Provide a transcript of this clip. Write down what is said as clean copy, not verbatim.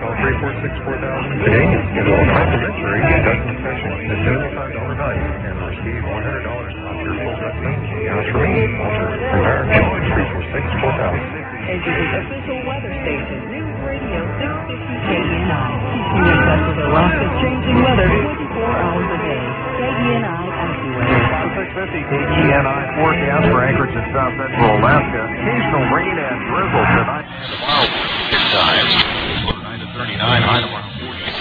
Call 346-4000 today and schedule a complimentary investment session at $75 value and receive $100 off your full investment. As for me, Walter Rivera, 346-4000. Edge's official weather station, News Radio 650 KNI. Keeping in touch with Alaska's changing weather 24 hours a day. KNI AccuWeather. 650 KNI forecast for Anchorage and South Central Alaska. Occasional rain and drizzle tonight. Tomorrow, good times. 9 to 39, high tomorrow 40.